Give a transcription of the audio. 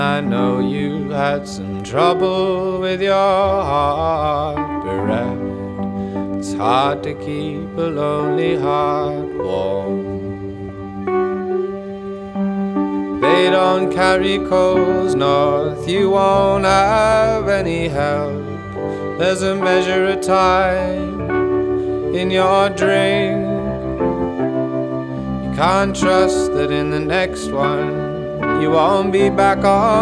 I know you had some trouble with your heart bereft. It's hard to keep a lonely heart warm. They don't carry coals north, you won't have any help. There's a measure of time in your drink. You can't trust that in the next one you won't be back on